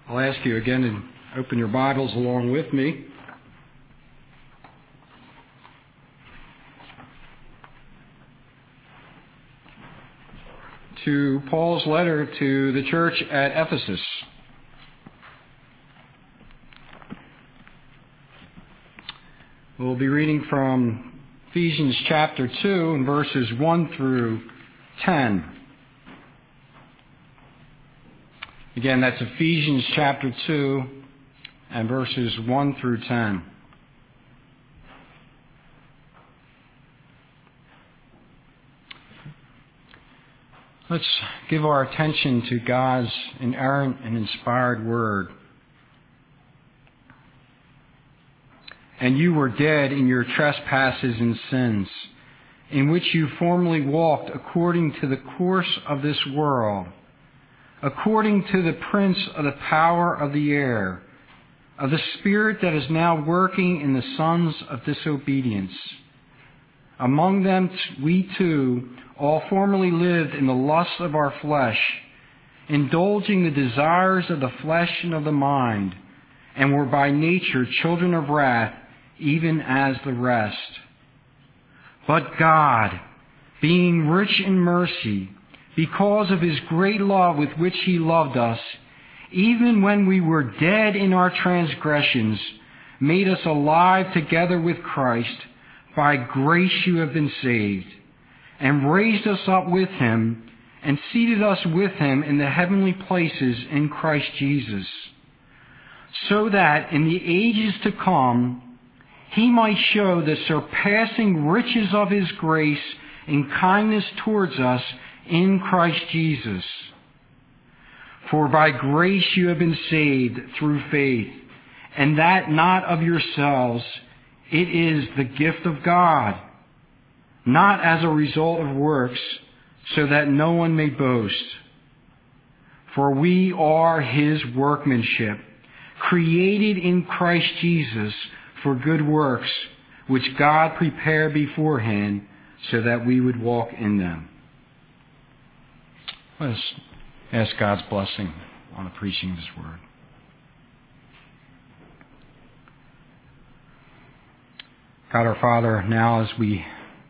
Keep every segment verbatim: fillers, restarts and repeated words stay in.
I'll ask you again to open your Bibles along with me to Paul's letter to the church at Ephesus. We'll be reading from Ephesians chapter two and verses one through ten. Again, that's Ephesians chapter two and verses one through ten. Let's give our attention to God's inerrant and inspired word. And you were dead in your trespasses and sins, in which you formerly walked according to the course of this world, according to the prince of the power of the air, of the spirit that is now working in the sons of disobedience. Among them we too all formerly lived in the lusts of our flesh, indulging the desires of the flesh and of the mind, and were by nature children of wrath, even as the rest. But God, being rich in mercy, because of His great love with which He loved us, even when we were dead in our transgressions, made us alive together with Christ. By grace you have been saved, and raised us up with Him, and seated us with Him in the heavenly places in Christ Jesus, so that in the ages to come He might show the surpassing riches of His grace and kindness towards us in Christ Jesus. For by grace you have been saved through faith, and that not of yourselves. It is the gift of God, not as a result of works, so that no one may boast. For we are His workmanship, created in Christ Jesus for good works, which God prepared beforehand so that we would walk in them. Let us ask God's blessing on the preaching of His word. God our Father, now as we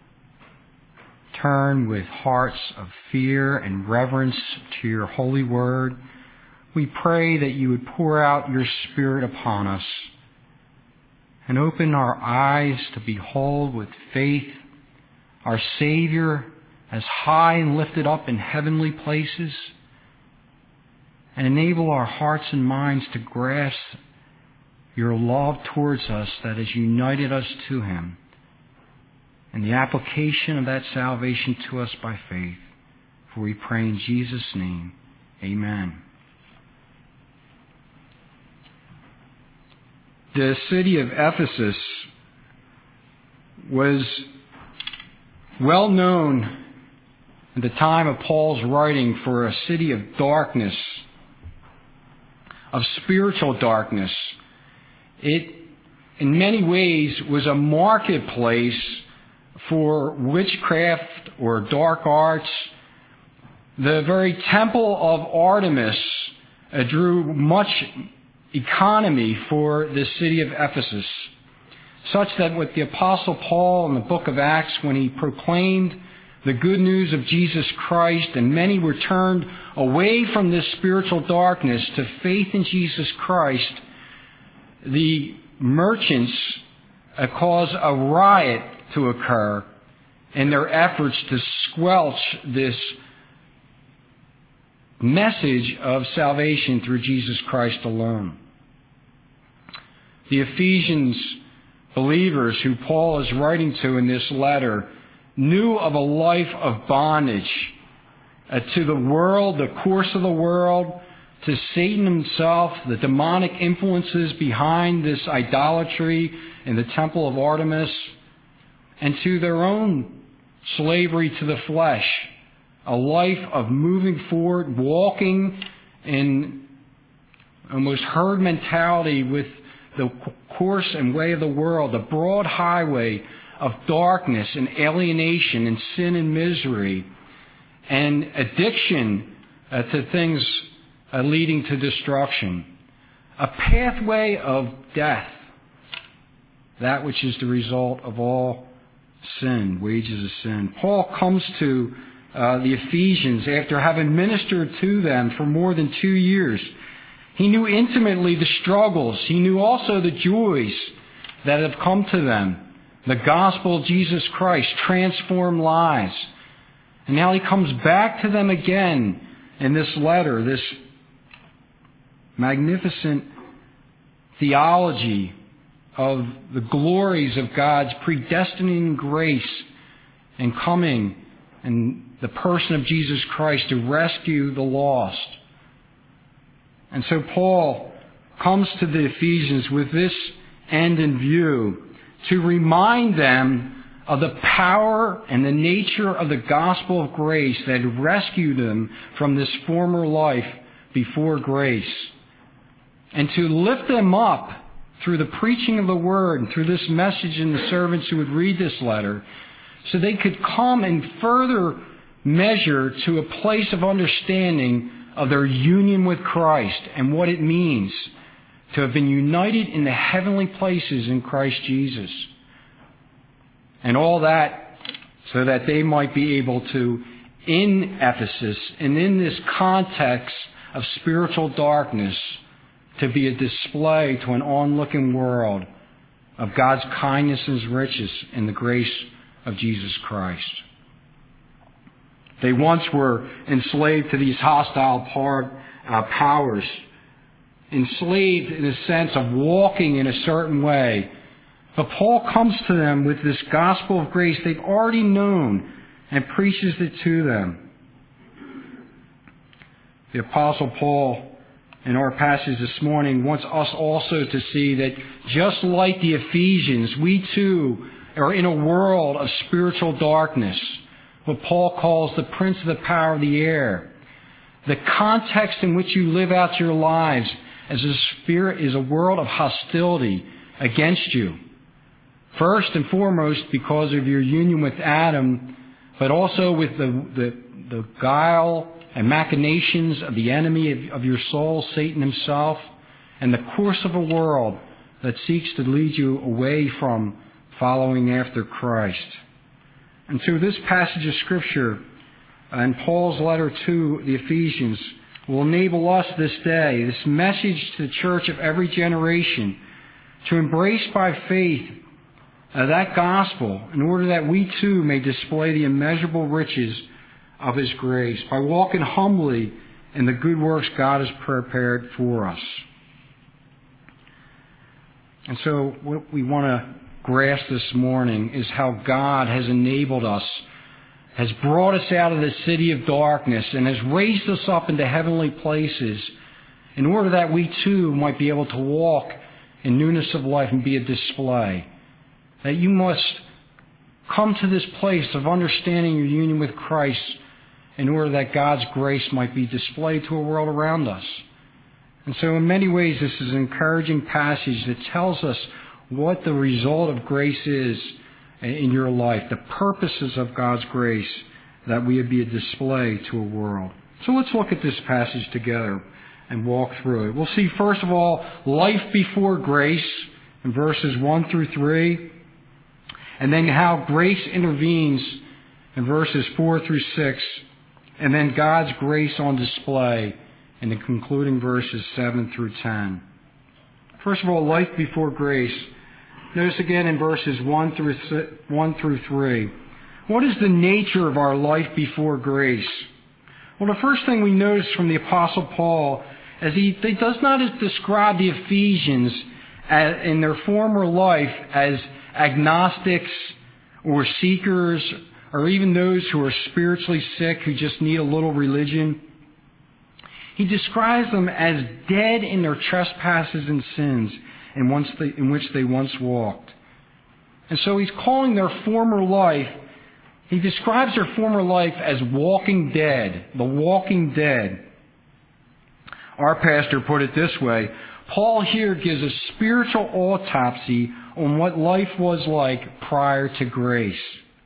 turn with hearts of fear and reverence to your holy word, we pray that you would pour out your Spirit upon us and open our eyes to behold with faith our Savior as high and lifted up in heavenly places, and enable our hearts and minds to grasp your love towards us that has united us to Him, and the application of that salvation to us by faith. For we pray in Jesus' name, amen. The city of Ephesus was well known at the time of Paul's writing for a city of darkness, of spiritual darkness. It, in many ways, was a marketplace for witchcraft or dark arts. The very temple of Artemis uh, drew much economy for the city of Ephesus, such that with the Apostle Paul in the book of Acts, when he proclaimed the good news of Jesus Christ, and many were turned away from this spiritual darkness to faith in Jesus Christ, the merchants uh, caused a riot to occur in their efforts to squelch this message of salvation through Jesus Christ alone. The Ephesians believers who Paul is writing to in this letter knew of a life of bondage uh, to the world, the course of the world, to Satan himself, the demonic influences behind this idolatry in the temple of Artemis, and to their own slavery to the flesh, a life of moving forward, walking in almost herd mentality with the course and way of the world, the broad highway of darkness and alienation and sin and misery and addiction uh, to things uh, leading to destruction. a pathway of death, that which is the result of all sin, wages of sin. Paul comes to uh, the Ephesians after having ministered to them for more than two years. He knew intimately the struggles. He knew also the joys that have come to them. The gospel of Jesus Christ transformed lives. And now he comes back to them again in this letter, this magnificent theology of the glories of God's predestining grace and coming in the person of Jesus Christ to rescue the lost. And so Paul comes to the Ephesians with this end in view, to remind them of the power and the nature of the gospel of grace that had rescued them from this former life before grace, and to lift them up through the preaching of the word and through this message in the servants who would read this letter, so they could come and further measure to a place of understanding of their union with Christ and what it means to have been united in the heavenly places in Christ Jesus. And all that so that they might be able to, in Ephesus and in this context of spiritual darkness, to be a display to an onlooking world of God's kindness and His riches in the grace of Jesus Christ. They once were enslaved to these hostile par, uh, powers, enslaved in a sense of walking in a certain way. But Paul comes to them with this gospel of grace they've already known and preaches it to them. The Apostle Paul, in our passage this morning, wants us also to see that just like the Ephesians, we too are in a world of spiritual darkness, what Paul calls the prince of the power of the air. The context in which you live out your lives as a spirit is a world of hostility against you. First and foremost because of your union with Adam, but also with the, the, the guile and machinations of the enemy of, of your soul, Satan himself, and the course of a world that seeks to lead you away from following after Christ. And so this passage of Scripture and Paul's letter to the Ephesians will enable us this day, this message to the church of every generation, to embrace by faith uh, that gospel in order that we too may display the immeasurable riches of His grace by walking humbly in the good works God has prepared for us. And so what we want to grasp this morning is how God has enabled us, has brought us out of the city of darkness and has raised us up into heavenly places in order that we too might be able to walk in newness of life and be a display. That you must come to this place of understanding your union with Christ in order that God's grace might be displayed to a world around us. And so in many ways this is an encouraging passage that tells us what the result of grace is in your life, the purposes of God's grace, that we would be a display to a world. So let's look at this passage together and walk through it. We'll see, first of all, life before grace in verses one through three, and then how grace intervenes in verses four through six, and then God's grace on display in the concluding verses seven through ten. First of all, life before grace. Notice again in verses one through one through three. What is the nature of our life before grace? Well, the first thing we notice from the Apostle Paul is he, he does not describe the Ephesians as, in their former life as agnostics or seekers or even those who are spiritually sick who just need a little religion. He describes them as dead in their trespasses and sins in, once they, in which they once walked. And so he's calling their former life, he describes their former life as walking dead, the walking dead. Our pastor put it this way: Paul here gives a spiritual autopsy on what life was like prior to grace.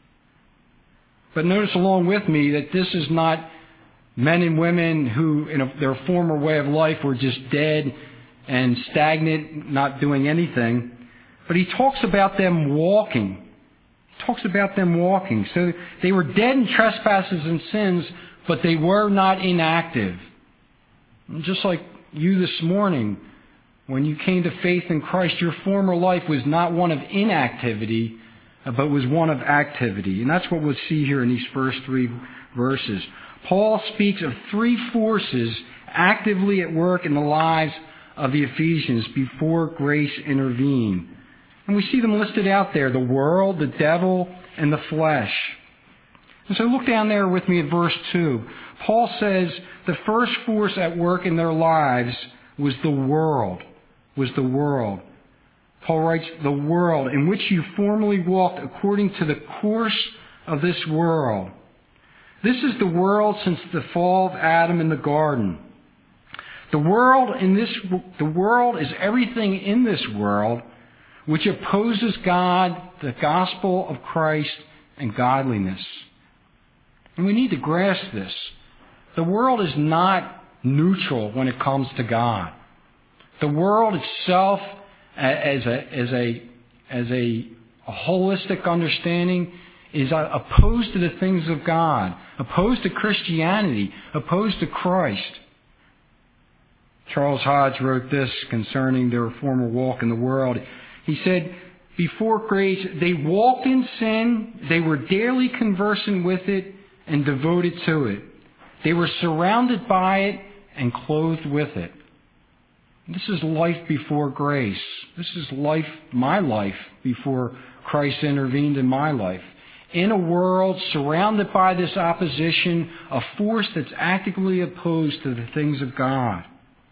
But notice along with me that this is not men and women who in a, their former way of life were just dead and stagnant, not doing anything. But he talks about them walking. He talks about them walking. So they were dead in trespasses and sins, but they were not inactive. Just like you this morning, when you came to faith in Christ, your former life was not one of inactivity, but was one of activity. And that's what we'll see here in these first three verses. Paul speaks of three forces actively at work in the lives of the Ephesians before grace intervened. And we see them listed out there: the world, the devil, and the flesh. And so look down there with me at verse two. Paul says the first force at work in their lives was the world. Was the world. Paul writes, the world in which you formerly walked according to the course of this world. This is the world since the fall of Adam in the garden. The world in this, the world is everything in this world which opposes God, the gospel of Christ, and godliness. And we need to grasp this. The world is not neutral when it comes to God. The world itself, as a as a as a, a holistic understanding, is opposed to the things of God, opposed to Christianity, opposed to Christ. Charles Hodge wrote this concerning their former walk in the world. He said, before grace, they walked in sin, they were daily conversant with it and devoted to it. They were surrounded by it and clothed with it. This is life before grace. This is life, my life, before Christ intervened in my life. In a world surrounded by this opposition, a force that's actively opposed to the things of God.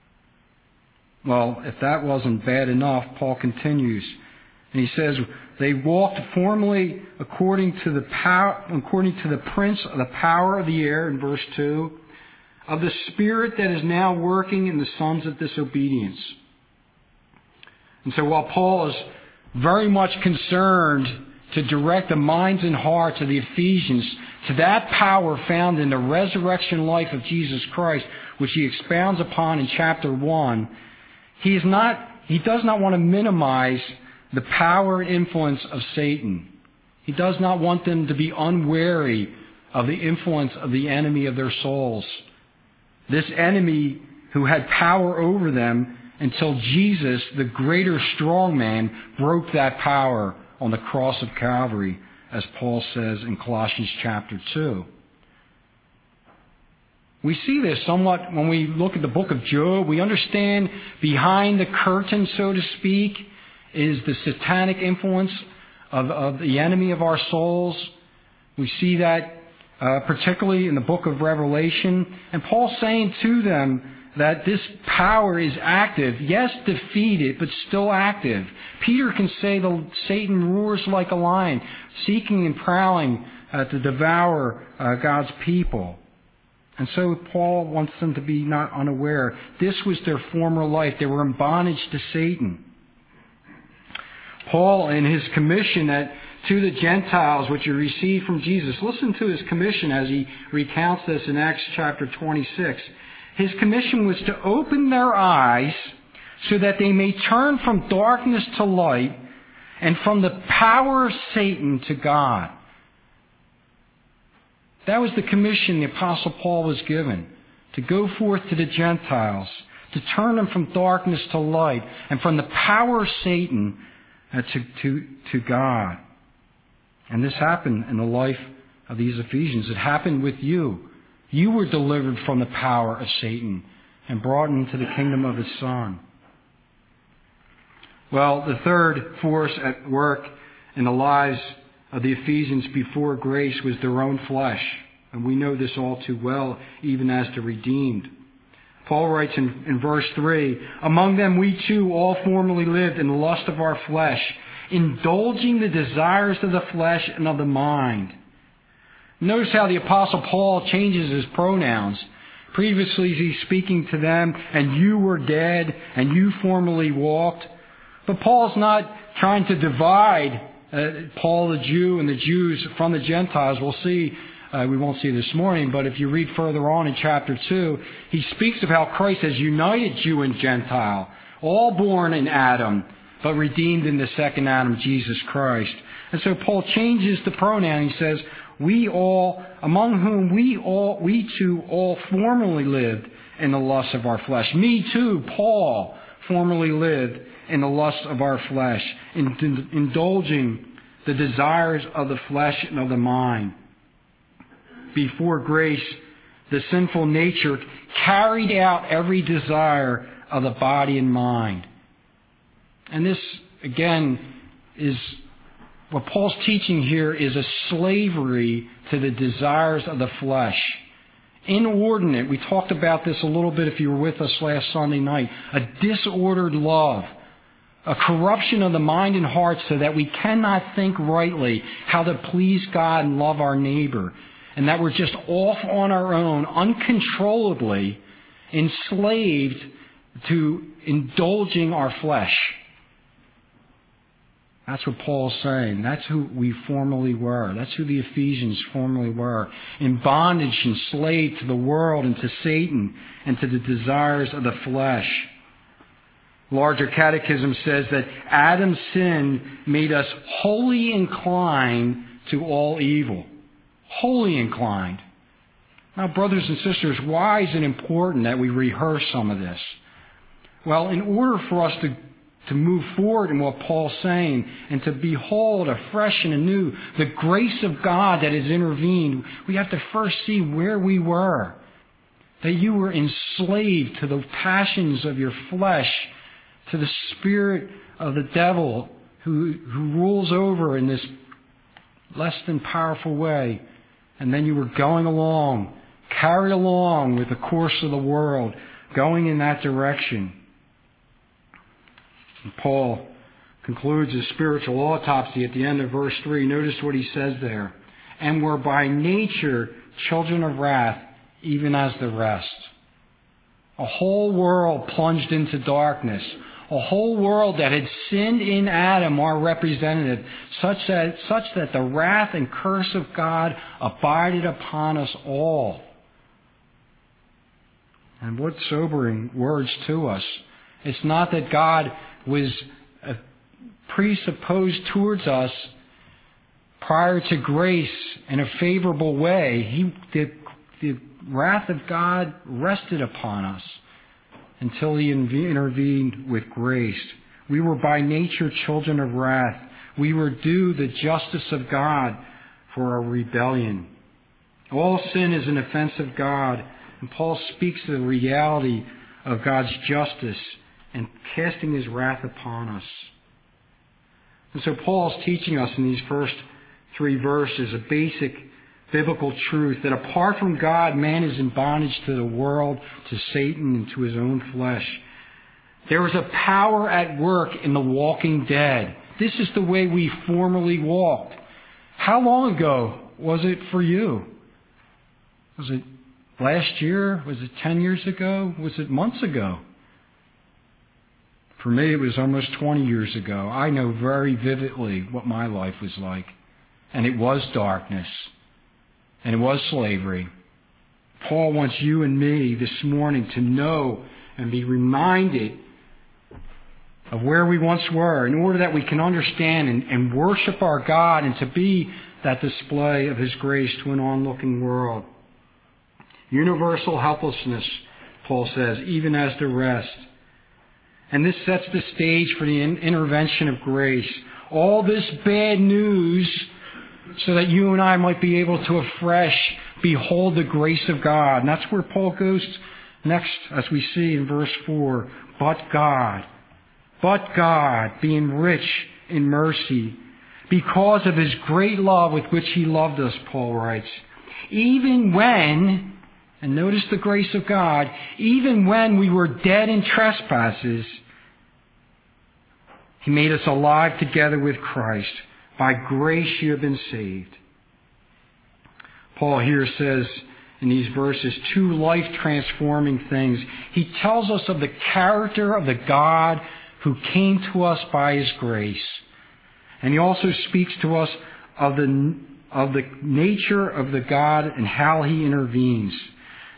Well, if that wasn't bad enough, Paul continues. And he says, they walked formerly according to the power, according to the prince of the power of the air, in verse two, of the spirit that is now working in the sons of disobedience. And so while Paul is very much concerned to direct the minds and hearts of the Ephesians to that power found in the resurrection life of Jesus Christ, which he expounds upon in chapter one, he is not, he does not want to minimize the power and influence of Satan. He does not want them to be unwary of the influence of the enemy of their souls. This enemy who had power over them until Jesus, the greater strong man, broke that power on the cross of Calvary, as Paul says in Colossians chapter two. We see this somewhat when we look at the book of Job. We understand behind the curtain, so to speak, is the satanic influence of, of the enemy of our souls. We see that uh, particularly in the book of Revelation. And Paul's saying to them that this power is active. Yes, defeated, but still active. Peter can say that Satan roars like a lion, seeking and prowling uh, to devour uh, God's people. And so Paul wants them to be not unaware. This was their former life. They were in bondage to Satan. Paul, in his commission at, to the Gentiles, which he received from Jesus, listen to his commission as he recounts this in Acts chapter twenty-six. His commission was to open their eyes so that they may turn from darkness to light and from the power of Satan to God. That was the commission the Apostle Paul was given, to go forth to the Gentiles, to turn them from darkness to light and from the power of Satan uh, to, to, to God. And this happened in the life of these Ephesians. It happened with you. You were delivered from the power of Satan and brought into the kingdom of his Son. Well, the third force at work in the lives of the Ephesians before grace was their own flesh. And we know this all too well, even as the redeemed. Paul writes in, in verse three, among them we too all formerly lived in the lust of our flesh, indulging the desires of the flesh and of the mind. Notice how the Apostle Paul changes his pronouns. Previously he's speaking to them, and you were dead, and you formerly walked. But Paul's not trying to divide uh, Paul the Jew and the Jews from the Gentiles. We'll see, uh, we won't see this morning, but if you read further on in chapter two, he speaks of how Christ has united Jew and Gentile. all born in Adam, but redeemed in the second Adam, Jesus Christ. And so Paul changes the pronoun. He says, we all, among whom we all, we too all formerly lived in the lusts of our flesh. Me too, Paul, formerly lived in the lusts of our flesh, in, indulging the desires of the flesh and of the mind. Before grace, the sinful nature carried out every desire of the body and mind. And this, again, is what Paul's teaching here is a slavery to the desires of the flesh. Inordinate, we talked about this a little bit if you were with us last Sunday night, a disordered love, a corruption of the mind and heart so that we cannot think rightly how to please God and love our neighbor, and that we're just off on our own, uncontrollably enslaved to indulging our flesh. That's what Paul's saying. That's who we formerly were. That's who the Ephesians formerly were. In bondage, enslaved to the world and to Satan and to the desires of the flesh. Larger Catechism says that Adam's sin made us wholly inclined to all evil. Wholly inclined. Now, brothers and sisters, why is it important that we rehearse some of this? Well, in order for us to to move forward in what Paul's saying and to behold afresh and anew the grace of God that has intervened, we have to first see where we were. That you were enslaved to the passions of your flesh, to the spirit of the devil who, who rules over in this less than powerful way. And then you were going along, carried along with the course of the world, going in that direction. And Paul concludes his spiritual autopsy at the end of verse three. Notice what he says there. And were by nature children of wrath, even as the rest. A whole world plunged into darkness. A whole world that had sinned in Adam, our representative, such that, such that the wrath and curse of God abided upon us all. And what sobering words to us. It's not that God was presupposed towards us prior to grace in a favorable way. He, the, the wrath of God rested upon us until He intervened with grace. We were by nature children of wrath. We were due the justice of God for our rebellion. All sin is an offense of God, and Paul speaks to the reality of God's justice and casting His wrath upon us. And so Paul's teaching us in these first three verses a basic biblical truth that apart from God, man is in bondage to the world, to Satan, and to his own flesh. There is a power at work in the walking dead. This is the way we formerly walked. How long ago was it for you? Was it last year? Was it ten years ago? Was it months ago? For me, it was almost twenty years ago. I know very vividly what my life was like. And it was darkness. And it was slavery. Paul wants you and me this morning to know and be reminded of where we once were in order that we can understand and, and worship our God and to be that display of His grace to an onlooking world. Universal helplessness, Paul says, even as the rest. And this sets the stage for the in- intervention of grace. All this bad news so that you and I might be able to afresh behold the grace of God. And that's where Paul goes next, as we see in verse four. But God, but God, being rich in mercy, because of His great love with which He loved us, Paul writes, even when, and notice the grace of God, even when we were dead in trespasses, He made us alive together with Christ. By grace you have been saved. Paul here says in these verses two life-transforming things. He tells us of the character of the God who came to us by His grace. And he also speaks to us of the, of the nature of the God and how He intervenes.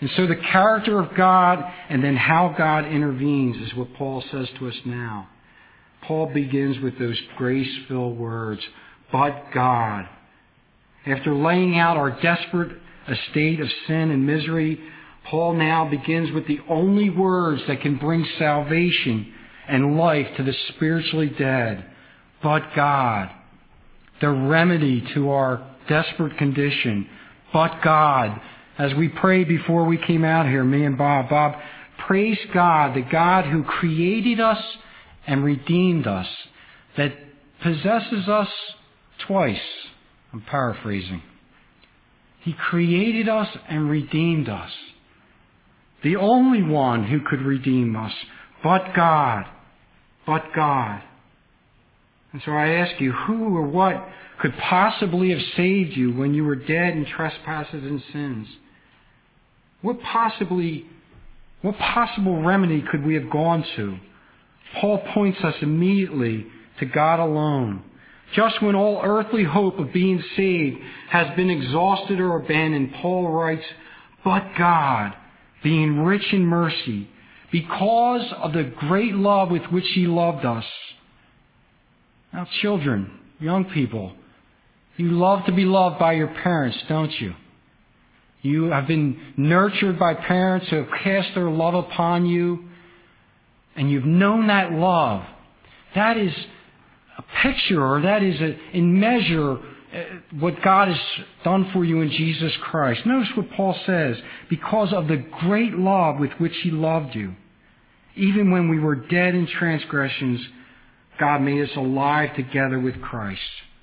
And so the character of God and then how God intervenes is what Paul says to us now. Paul begins with those grace-filled words, but God. After laying out our desperate estate of sin and misery, Paul now begins with the only words that can bring salvation and life to the spiritually dead. But God. The remedy to our desperate condition. But God. As we prayed before we came out here, me and Bob, Bob, praise God, the God who created us and redeemed us, that possesses us twice. I'm paraphrasing. He created us and redeemed us. The only one who could redeem us, but God, but God. And so I ask you, who or what could possibly have saved you when you were dead in trespasses and sins? What possibly, what possible remedy could we have gone to? Paul points us immediately to God alone. Just when all earthly hope of being saved has been exhausted or abandoned, Paul writes, but God, being rich in mercy, because of the great love with which He loved us. Now, children, young people, you love to be loved by your parents, don't you? You have been nurtured by parents who have cast their love upon you, and you've known that love. That is a picture, or that is a, in measure, what God has done for you in Jesus Christ. Notice what Paul says, because of the great love with which He loved you. Even when we were dead in transgressions, God made us alive together with Christ.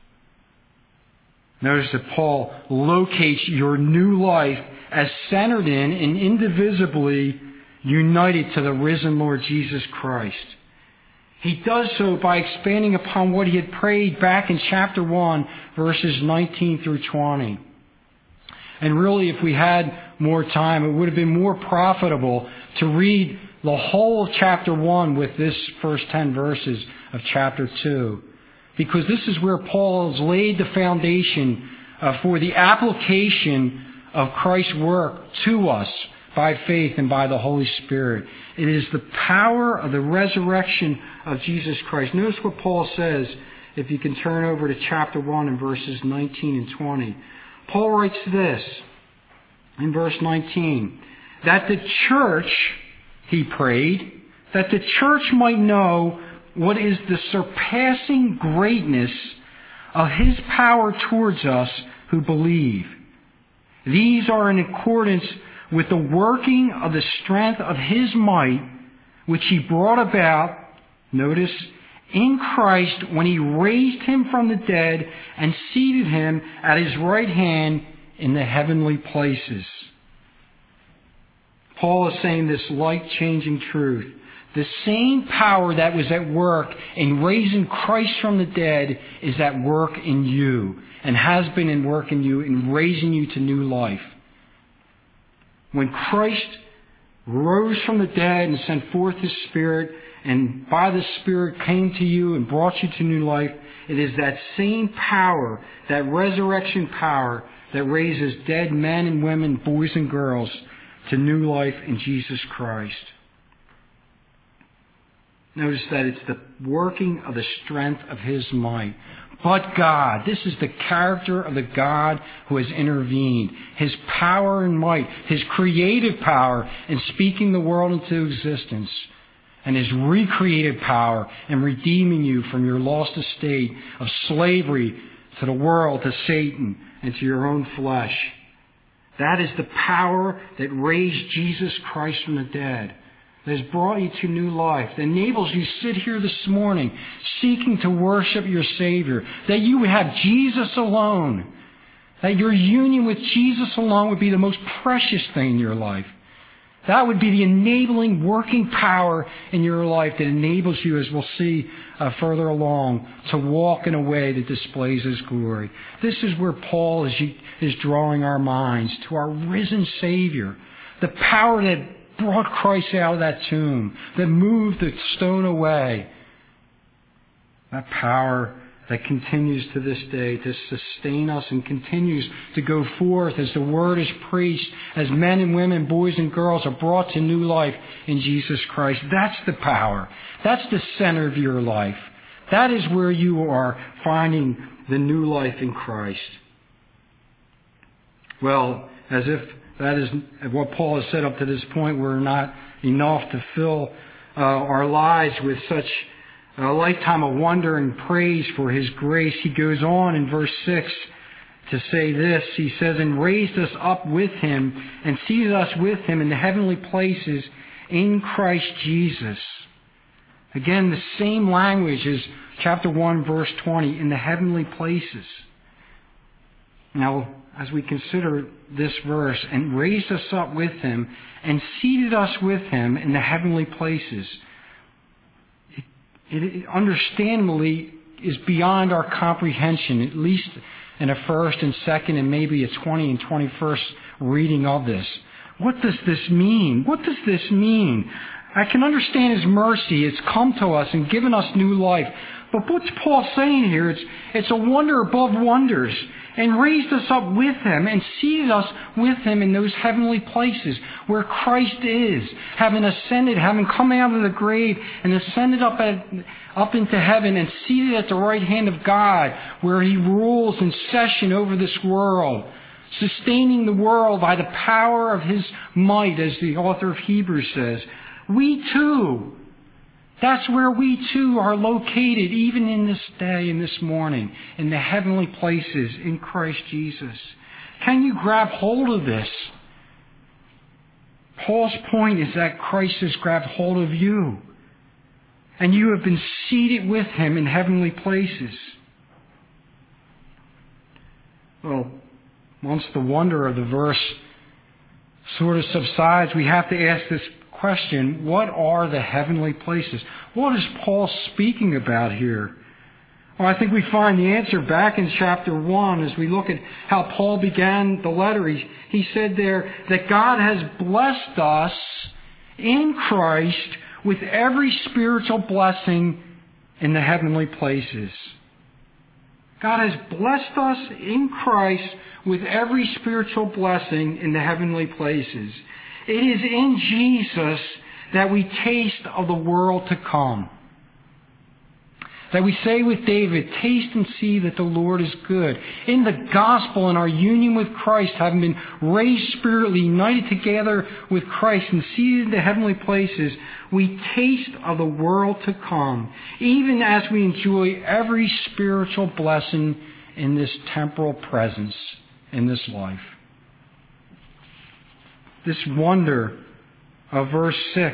Notice that Paul locates your new life as centered in and indivisibly united to the risen Lord Jesus Christ. He does so by expanding upon what he had prayed back in chapter one, verses nineteen through twenty. And really, if we had more time, it would have been more profitable to read the whole of chapter one with this first ten verses of chapter two. Because this is where Paul has laid the foundation uh, for the application of Christ's work to us by faith and by the Holy Spirit. It is the power of the resurrection of Jesus Christ. Notice what Paul says, if you can turn over to chapter one and verses nineteen and twenty. Paul writes this in verse nineteen, that the church, he prayed, that the church might know what is the surpassing greatness of His power towards us who believe. These are in accordance with the working of the strength of His might, which He brought about, notice, in Christ when He raised Him from the dead and seated Him at His right hand in the heavenly places. Paul is saying this life-changing truth. The same power that was at work in raising Christ from the dead is at work in you and has been in work in you in raising you to new life. When Christ rose from the dead and sent forth His Spirit, and by the Spirit came to you and brought you to new life, it is that same power, that resurrection power, that raises dead men and women, boys and girls, to new life in Jesus Christ. Notice that it's the working of the strength of His might. But God, this is the character of the God who has intervened. His power and might, His creative power in speaking the world into existence, and His recreative power in redeeming you from your lost estate of slavery to the world, to Satan, and to your own flesh. That is the power that raised Jesus Christ from the dead, that has brought you to new life, that enables you to sit here this morning seeking to worship your Savior, that you would have Jesus alone, that your union with Jesus alone would be the most precious thing in your life. That would be the enabling working power in your life that enables you, as we'll see uh, further along, to walk in a way that displays His glory. This is where Paul is, is drawing our minds to our risen Savior, the power that brought Christ out of that tomb, that moved the stone away. That power that continues to this day to sustain us and continues to go forth as the word is preached, as men and women, boys and girls are brought to new life in Jesus Christ. That's the power. That's the center of your life. That is where you are finding the new life in Christ. Well, as if that is what Paul has said up to this point, we're not enough to fill uh, our lives with such a lifetime of wonder and praise for His grace. He goes on in verse six to say this. He says, and raised us up with Him and seated us with Him in the heavenly places in Christ Jesus. Again, the same language as chapter one, verse twenty, in the heavenly places. Now, as we consider this verse, and raised us up with Him and seated us with Him in the heavenly places, it understandably is beyond our comprehension, at least in a first and second and maybe a twentieth and twenty-first reading of this. What does this mean? What does this mean? I can understand His mercy. It's come to us and given us new life. But what's Paul saying here? It's, it's a wonder above wonders. And raised us up with Him and seated us with Him in those heavenly places where Christ is, having ascended, having come out of the grave and ascended up at, up into heaven and seated at the right hand of God, where He rules in session over this world, sustaining the world by the power of His might, as the author of Hebrews says. We too, that's where we too are located, even in this day and this morning, in the heavenly places in Christ Jesus. Can you grab hold of this? Paul's point is that Christ has grabbed hold of you, and you have been seated with Him in heavenly places. Well, once the wonder of the verse sort of subsides, we have to ask this question: what are the heavenly places? What is Paul speaking about here? Well, I think we find the answer back in chapter one as we look at how Paul began the letter. He, he said there that God has blessed us in Christ with every spiritual blessing in the heavenly places. God has blessed us in Christ with every spiritual blessing in the heavenly places. It is in Jesus that we taste of the world to come. That we say with David, taste and see that the Lord is good. In the gospel, in our union with Christ, having been raised spiritually, united together with Christ and seated in the heavenly places, we taste of the world to come, even as we enjoy every spiritual blessing in this temporal presence, in this life. This wonder of verse six,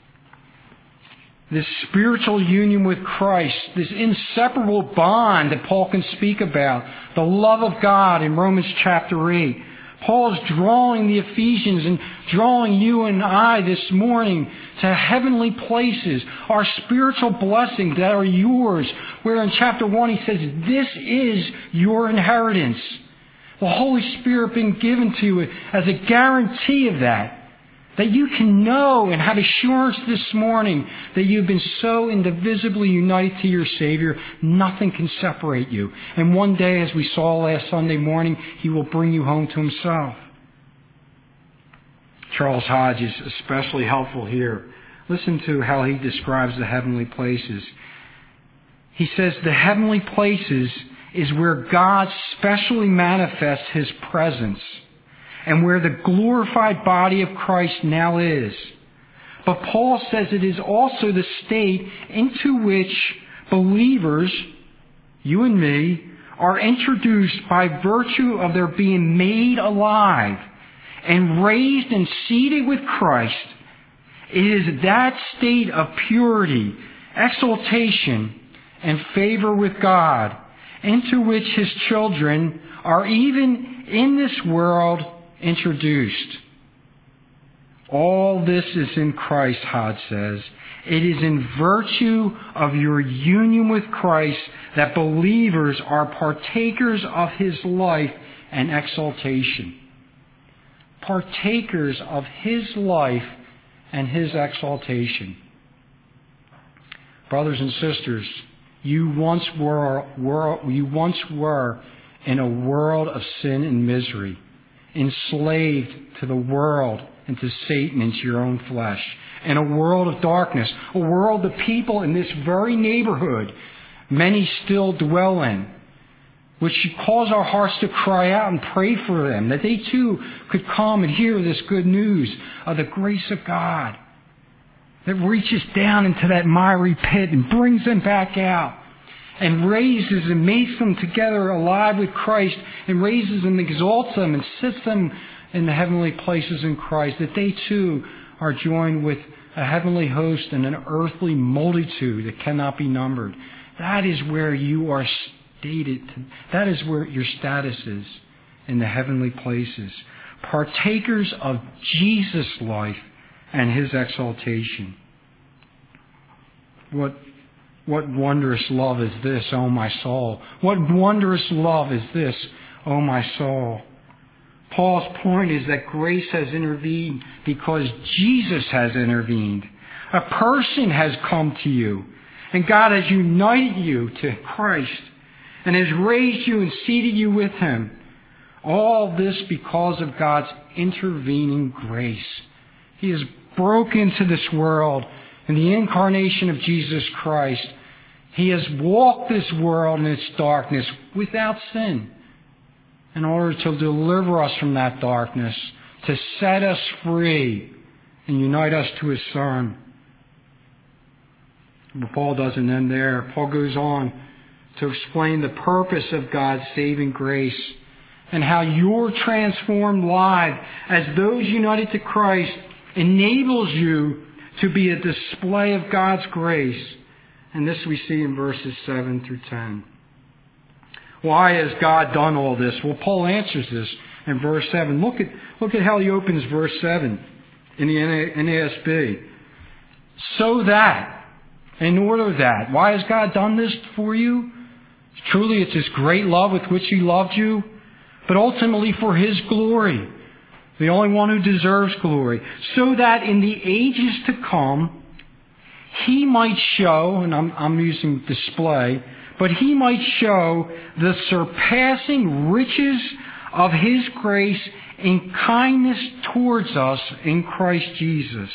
this spiritual union with Christ, this inseparable bond that Paul can speak about, the love of God in Romans chapter eight. Paul is drawing the Ephesians and drawing you and I this morning to heavenly places, our spiritual blessings that are yours, where in chapter one he says, this is your inheritance. The Holy Spirit being given to you as a guarantee of that. That you can know and have assurance this morning that you've been so indivisibly united to your Savior, nothing can separate you. And one day, as we saw last Sunday morning, He will bring you home to Himself. Charles Hodge is especially helpful here. Listen to how he describes the heavenly places. He says, the heavenly places is where God specially manifests His presence, and where the glorified body of Christ now is. But Paul says it is also the state into which believers, you and me, are introduced by virtue of their being made alive and raised and seated with Christ. It is that state of purity, exaltation, and favor with God into which His children are even in this world introduced. All this is in Christ, Hodge says. It is in virtue of your union with Christ that believers are partakers of His life and exaltation. Partakers of His life and His exaltation. Brothers and sisters, You once were, were you once were in a world of sin and misery, enslaved to the world and to Satan and to your own flesh, in a world of darkness, a world of people in this very neighborhood many still dwell in, which should cause our hearts to cry out and pray for them, that they too could come and hear this good news of the grace of God that reaches down into that miry pit and brings them back out and raises and makes them together alive with Christ and raises and exalts them and sits them in the heavenly places in Christ, that they too are joined with a heavenly host and an earthly multitude that cannot be numbered. That is where you are stated. That is where your status is in the heavenly places. Partakers of Jesus' life and His exaltation. What, what wondrous love is this, O my soul? What wondrous love is this, O my soul? Paul's point is that grace has intervened because Jesus has intervened. A person has come to you, and God has united you to Christ and has raised you and seated you with Him. All this because of God's intervening grace. He has broken into this world in the incarnation of Jesus Christ. He has walked this world in its darkness without sin in order to deliver us from that darkness, to set us free and unite us to His Son. But Paul doesn't end there. Paul goes on to explain the purpose of God's saving grace and how your transformed life as those united to Christ enables you to be a display of God's grace. And this we see in verses seven through ten. Why has God done all this? Well, Paul answers this in verse seven. Look at, look at how he opens verse seven in the N A S B. So that, in order that, why has God done this for you? Truly, it's His great love with which He loved you, but ultimately for His glory, the only one who deserves glory, so that in the ages to come, He might show, and I'm, I'm using display, but He might show the surpassing riches of His grace and kindness towards us in Christ Jesus.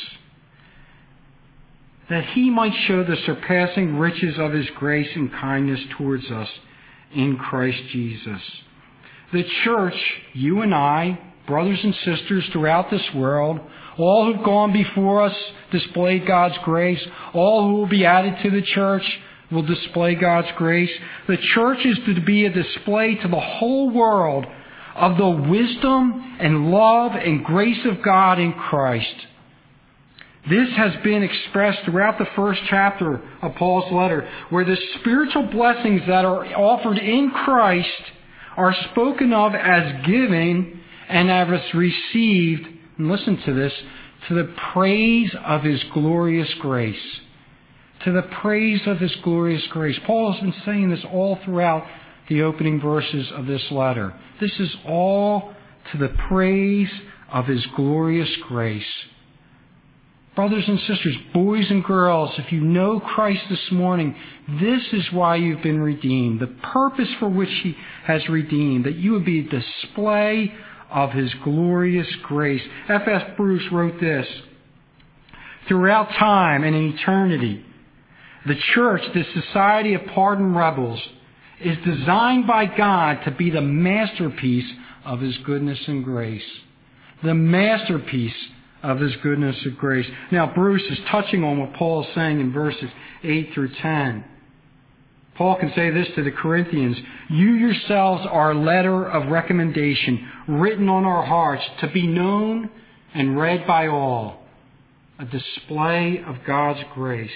That He might show the surpassing riches of His grace and kindness towards us in Christ Jesus. The church, you and I, brothers and sisters throughout this world, all who've gone before us displayed God's grace. All who will be added to the church will display God's grace. The church is to be a display to the whole world of the wisdom and love and grace of God in Christ. This has been expressed throughout the first chapter of Paul's letter, where the spiritual blessings that are offered in Christ are spoken of as giving and as received, and listen to this, to the praise of His glorious grace. To the praise of His glorious grace. Paul has been saying this all throughout the opening verses of this letter. This is all to the praise of His glorious grace. Brothers and sisters, boys and girls, if you know Christ this morning, this is why you've been redeemed. The purpose for which He has redeemed, that you would be a display of His glorious grace. F S Bruce wrote this: throughout time and in eternity, the church, this society of pardoned rebels, is designed by God to be the masterpiece of His goodness and grace. The masterpiece of His goodness and grace. Now, Bruce is touching on what Paul is saying in verses eight through ten. Paul can say this to the Corinthians: you yourselves are a letter of recommendation written on our hearts to be known and read by all, a display of God's grace.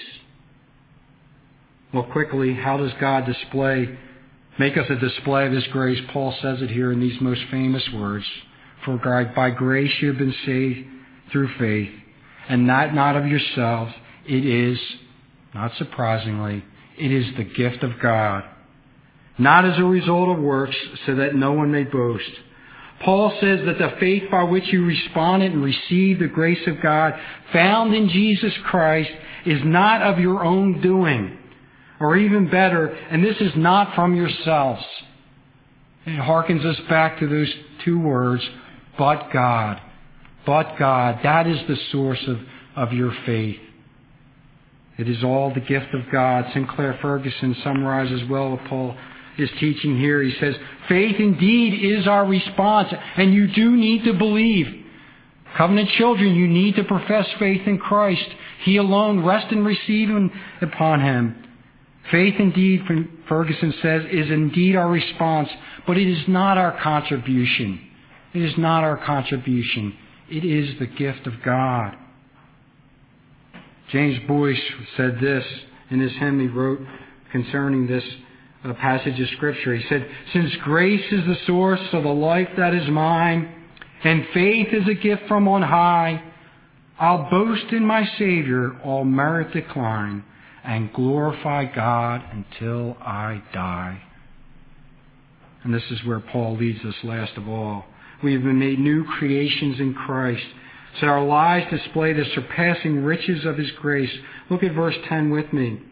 Well, quickly, how does God display, make us a display of His grace? Paul says it here in these most famous words: for by grace you have been saved through faith, and that not of yourselves. It is, not surprisingly, it is the gift of God, not as a result of works, so that no one may boast. Paul says that the faith by which you responded and received the grace of God found in Jesus Christ is not of your own doing, Or even better, and this is not from yourselves. It harkens us back to those two words, but God. But God. That is the source of, of your faith. It is all the gift of God. Sinclair Ferguson summarizes well what Paul is teaching here. He says, faith indeed is our response, and you do need to believe. Covenant children, you need to profess faith in Christ. He alone, rest and receive upon Him. Faith indeed, Ferguson says, is indeed our response, but it is not our contribution. It is not our contribution. It is the gift of God. James Boyce said this in his hymn he wrote concerning this uh, passage of Scripture. He said, since grace is the source of the life that is mine, and faith is a gift from on high, I'll boast in my Savior, all merit decline, and glorify God until I die. And this is where Paul leads us last of all. We have been made new creations in Christ, so our lives display the surpassing riches of His grace. Look at verse ten with me.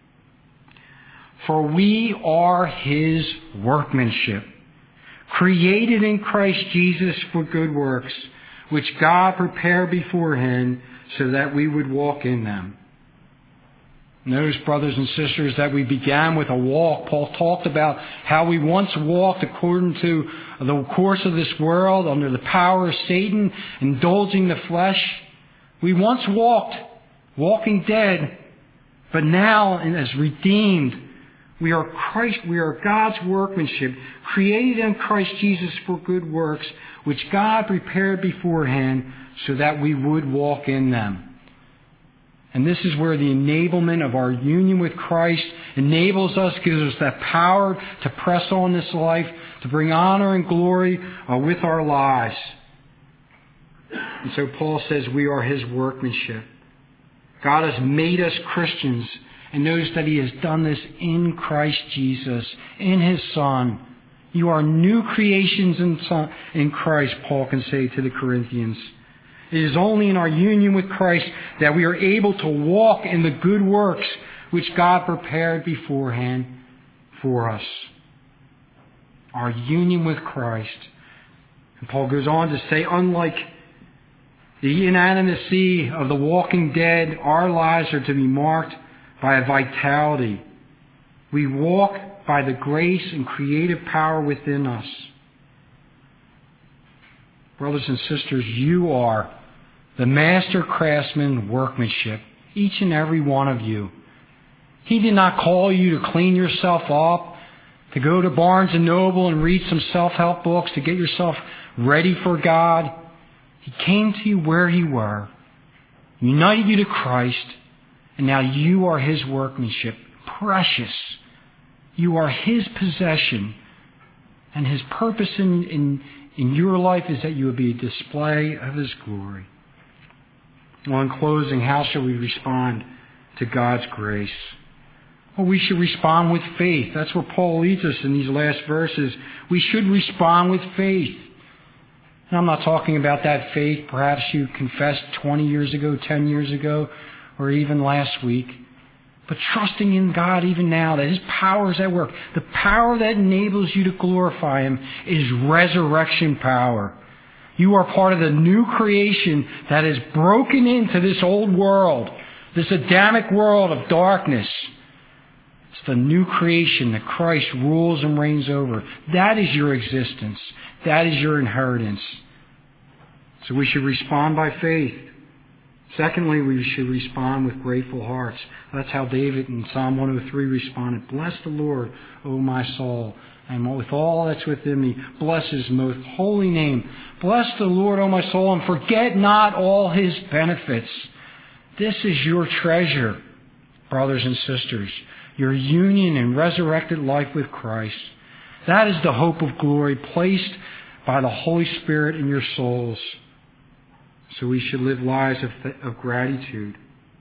For we are His workmanship, created in Christ Jesus for good works, which God prepared beforehand so that we would walk in them. Notice, brothers and sisters, that we began with a walk. Paul talked about how we once walked according to the course of this world, under the power of Satan, indulging the flesh. We once walked, walking dead, but now, as redeemed, we are Christ, we are God's workmanship, created in Christ Jesus for good works, which God prepared beforehand so that we would walk in them. And this is where the enablement of our union with Christ enables us, gives us that power to press on this life, to bring honor and glory uh, with our lives. And so Paul says we are His workmanship. God has made us Christians. And notice that He has done this in Christ Jesus, in His Son. You are new creations in, son, in Christ, Paul can say to the Corinthians. It is only in our union with Christ that we are able to walk in the good works which God prepared beforehand for us. Our union with Christ. And Paul goes on to say, unlike the inanimacy of the walking dead, our lives are to be marked by a vitality. We walk by the grace and creative power within us. Brothers and sisters, you are the master craftsman workmanship, each and every one of you. He did not call you to clean yourself up, to go to Barnes and Noble and read some self-help books to get yourself ready for God. He came to you where you were, united you to Christ, and now you are His workmanship, precious. You are His possession, and His purpose in, in, in your life is that you would be a display of His glory. Well, in closing, how shall we respond to God's grace? Well, we should respond with faith. That's where Paul leads us in these last verses. We should respond with faith. And I'm not talking about that faith perhaps you confessed twenty years ago, ten years ago, or even last week. But trusting in God even now, that His power is at work. The power that enables you to glorify Him is resurrection power. You are part of the new creation that is broken into this old world, this Adamic world of darkness. It's the new creation that Christ rules and reigns over. That is your existence. That is your inheritance. So we should respond by faith. Secondly, we should respond with grateful hearts. That's how David in Psalm one oh three responded. Bless the Lord, O my soul, and with all that's within me, bless His most holy name. Bless the Lord, O my soul, and forget not all His benefits. This is your treasure, brothers and sisters, your union and resurrected life with Christ. That is the hope of glory placed by the Holy Spirit in your souls. So we should live lives of, of gratitude.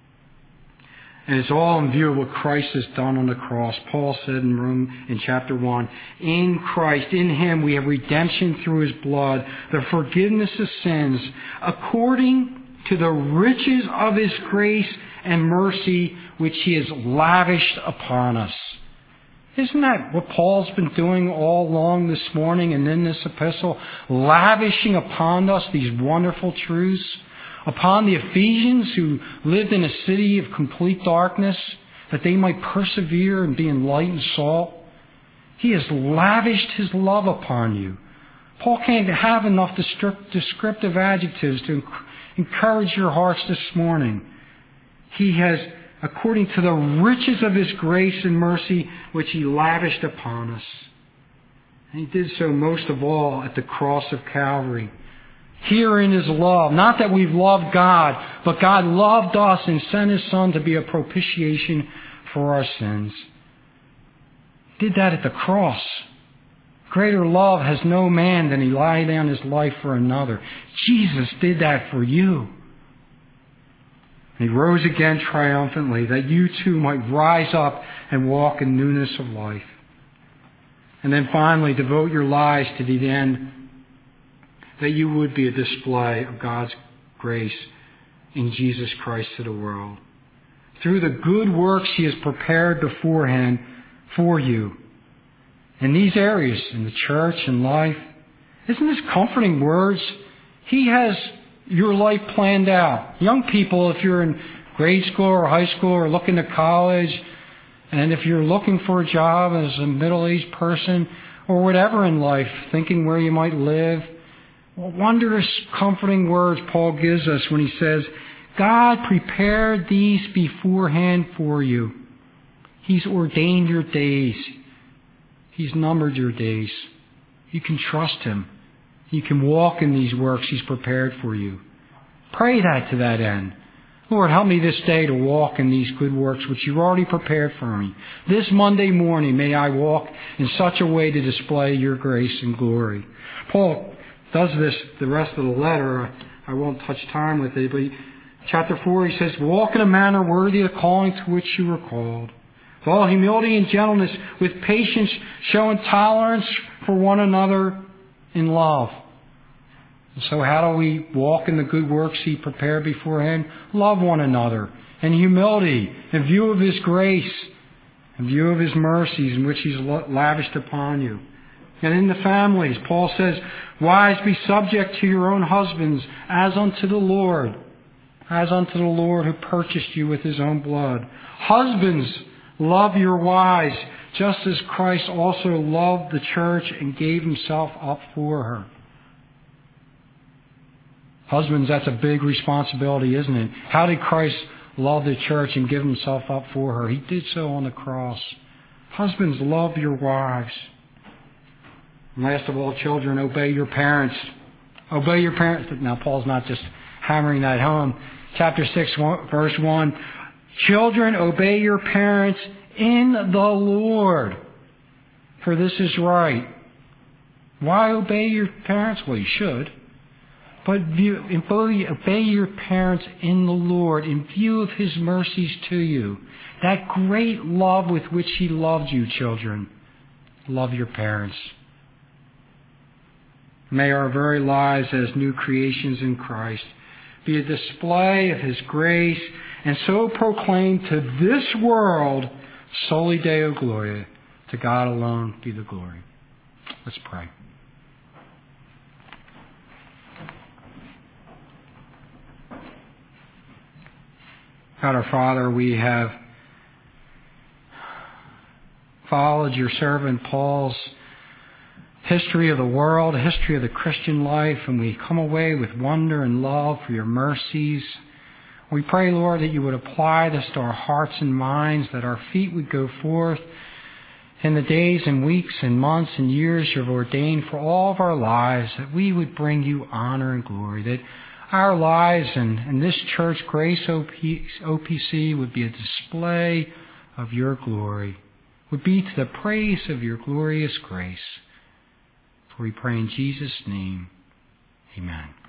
And it's all in view of what Christ has done on the cross. Paul said in Rome in chapter one, in Christ, in Him, we have redemption through His blood, the forgiveness of sins, according to the riches of His grace and mercy which He has lavished upon us. Isn't that what Paul's been doing all along this morning and in this epistle? Lavishing upon us these wonderful truths. Upon the Ephesians who lived in a city of complete darkness, that they might persevere and be in light and salt. He has lavished His love upon you. Paul can't have enough descriptive adjectives to encourage your hearts this morning. He has, according to the riches of His grace and mercy, which He lavished upon us. And He did so most of all at the cross of Calvary. Herein is love. Not that we've loved God, but God loved us and sent His Son to be a propitiation for our sins. He did that at the cross. Greater love has no man than He laid down His life for another. Jesus did that for you. And He rose again triumphantly, that you too might rise up and walk in newness of life. And then finally, devote your lives to the end that you would be a display of God's grace in Jesus Christ to the world. Through the good works He has prepared beforehand for you. In these areas, in the church and life. Isn't this comforting words? He has your life planned out. Young people, if you're in grade school or high school or looking to college, and if you're looking for a job as a middle-aged person or whatever in life, thinking where you might live, what wondrous, comforting words Paul gives us when he says, God prepared these beforehand for you. He's ordained your days. He's numbered your days. You can trust Him. You can walk in these works He's prepared for you. Pray that to that end. Lord, help me this day to walk in these good works which You've already prepared for me. This Monday morning, may I walk in such a way to display Your grace and glory. Paul does this the rest of the letter. I won't touch time with it, but he, chapter four, he says, walk in a manner worthy of the calling to which you were called. With all humility and gentleness, with patience, showing tolerance for one another in love. And so how do we walk in the good works He prepared beforehand? Love one another in humility, in view of His grace, in view of His mercies in which He's lavished upon you. And in the families, Paul says, wives, be subject to your own husbands as unto the Lord, as unto the Lord who purchased you with His own blood. Husbands, love your wives, just as Christ also loved the church and gave Himself up for her. Husbands, that's a big responsibility, isn't it? How did Christ love the church and give Himself up for her? He did so on the cross. Husbands, love your wives. And last of all, children, obey your parents. Obey your parents. Now, Paul's not just hammering that home. Chapter six, verse one. Children, obey your parents in the Lord, for this is right. Why obey your parents? Well, you should. But view, obey your parents in the Lord in view of His mercies to you. That great love with which He loved you, children. Love your parents. May our very lives as new creations in Christ be a display of His grace and so proclaim to this world, Soli Deo Gloria, to God alone be the glory. Let's pray. God our Father, we have followed your servant Paul's history of the world, history of the Christian life, and we come away with wonder and love for your mercies. We pray, Lord, that you would apply this to our hearts and minds, that our feet would go forth in the days and weeks and months and years you have ordained for all of our lives, that we would bring you honor and glory, that our lives and, and this church, Grace O P C, would be a display of your glory, would be to the praise of your glorious grace. For we pray in Jesus' name, amen.